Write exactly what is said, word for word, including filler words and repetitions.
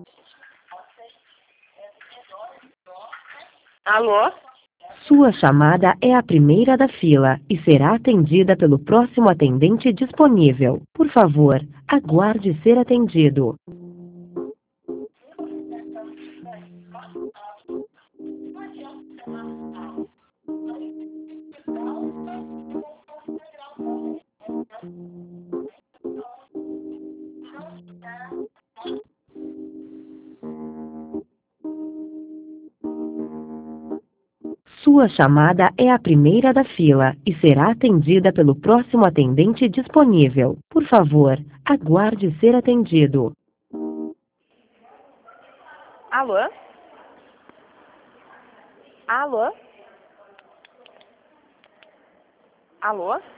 Alô? Sua chamada é a primeira da fila e será atendida pelo próximo atendente disponível. Por favor, aguarde ser atendido. Sua chamada é a primeira da fila e será atendida pelo próximo atendente disponível. Por favor, aguarde ser atendido. Alô? Alô? Alô?